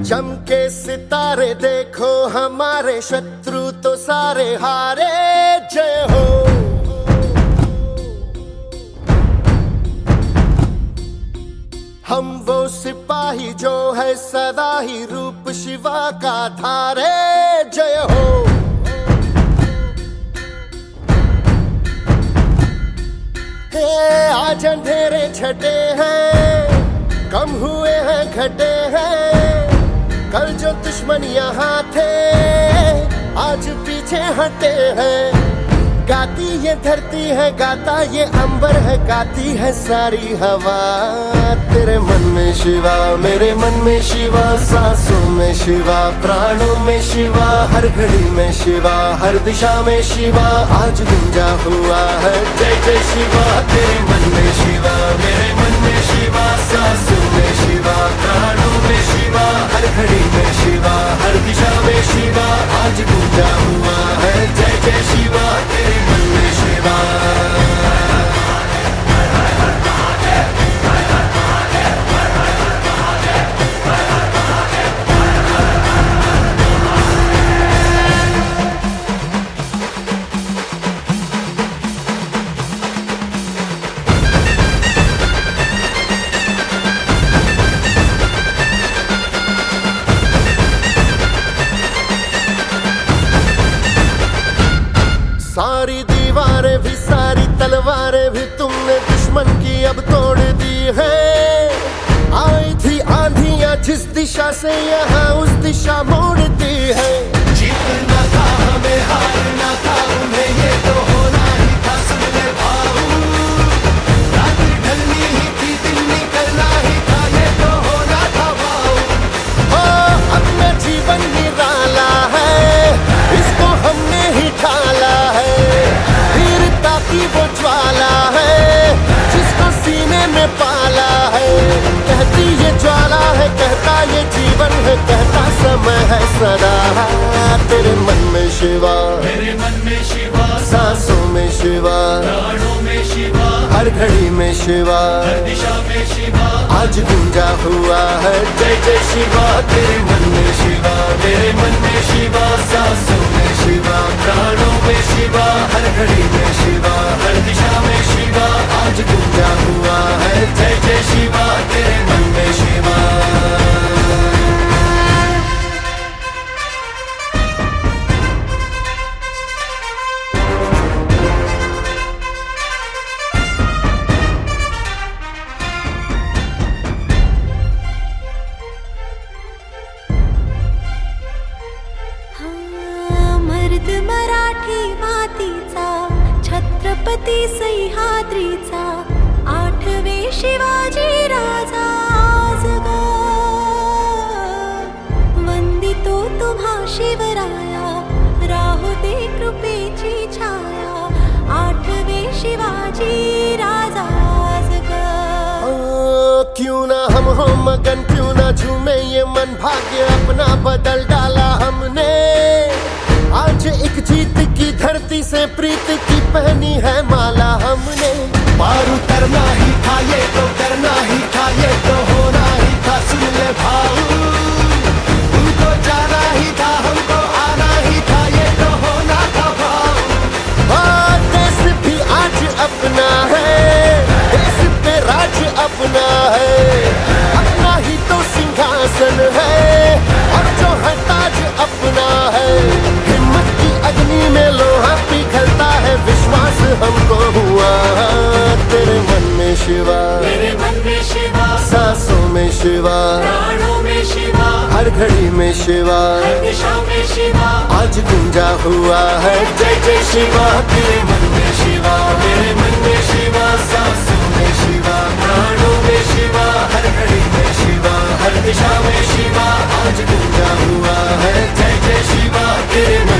चमके सितारे देखो हमारे शत्रु तो सारे हारे, जय हो। हम वो सिपाही जो है सदा ही रूप शिवा का धारे, जय हो। हे आज अंधेरे छटे हैं, कम हुए हैं घटे हैं, कल जो दुश्मन यहाँ थे आज पीछे हटे हैं। गाती ये धरती है, गाता ये अंबर है, गाती है सारी हवा। तेरे मन में शिवा, मेरे मन में शिवा, सांसों में शिवा, प्राणों में शिवा, हर घड़ी में शिवा, हर दिशा में शिवा, आज गूंजा हुआ है जय जय शिवा। तेरे मन में शिवा, मेरे मन में शिवा, सांसों में शिवा, प्राणों में शिवा, हर घड़ी में शिवा, हर दिशा में शिवा, आज गूंजा हुआ है जय जय शिवा। तेरे मन में शिवा। सारी दीवारें भी, सारी तलवारें भी तुमने दुश्मन की अब तोड़ दी है। आई थी आंधियां जिस दिशा से यहाँ उस दिशा मोड़ दी है। जीतना था हमें, हारना था उन्हें, ये तो होना ही था, सुन ले भाऊ। रात ढलनी ही थी, दिन निकलना ही था, ये तो होना था भाऊ। अपना जीवन निराला है, इसको हमने ही ढाला है। वीरता की वो ज्वाला है, जिसको सीने में पाला है। कहती ये ज्वाला है, कहता ये जीवन है, कहता समय है सदा। तेरे मन में शिवा, मेरे मन में शिवा, सांसों में शिवा, प्राणों में शिवा, हर घड़ी में शिवा, हर दिशा में शिवा, आज गूंजा हुआ है जय जय शिवा। तेरे मन में शिवा, मेरे मन में शिवा, सांसों में शिवा, प्राणों में शिवा, हर घड़ी में शिवा, हर दिशा में शिवा, आज गूंजा हुआ है जय जय शिवा। तेरे मन में शिवा। मर्द मराठी मातीचा, छत्रपती सह्याद्रीचा, आठवे शिवाजी राजा आज ग वंदितो तुम्हा शिवराया, राहू दे कृपेची छाया, आठवे शिवाजी राजा आज ग। क्यों ना हम हो मगन, क्यों ना झूमे ये मन, भाग्य अपना बदल डाला हमने। आज एक जीत की धरती से प्रीत की पहनी है माला हमने। पार उतरना ही था, ये तो करना ही था, ये तो होना ही था, सुन ले भाऊ। उनको जाना ही था, हमको आना ही था, ये तो होना था भाऊ। देश भी आज अपना है, देश पे राज अपना है, अपना ही तो सिंहासन है, और जो है ताज अपना है। हिम्मत की अग्नि में लोहा पिघलता है, विश्वास हमको हुआ। तेरे मन में शिवा, मेरे मन में शिवा, सांसों में शिवा, प्राणों में शिवा, हर घड़ी में शिवा, हर दिशा में शिवा, आज गूंजा हुआ है जय जय शिवा। तेरे मन में शिवा, मेरे मन में शिवा, सांसों में शिवा, प्राणों में शिवा, हर घड़ी में शिवा, हर दिशा में शिवा, आज गूंजा हुआ है जय जय शिवा। तेरे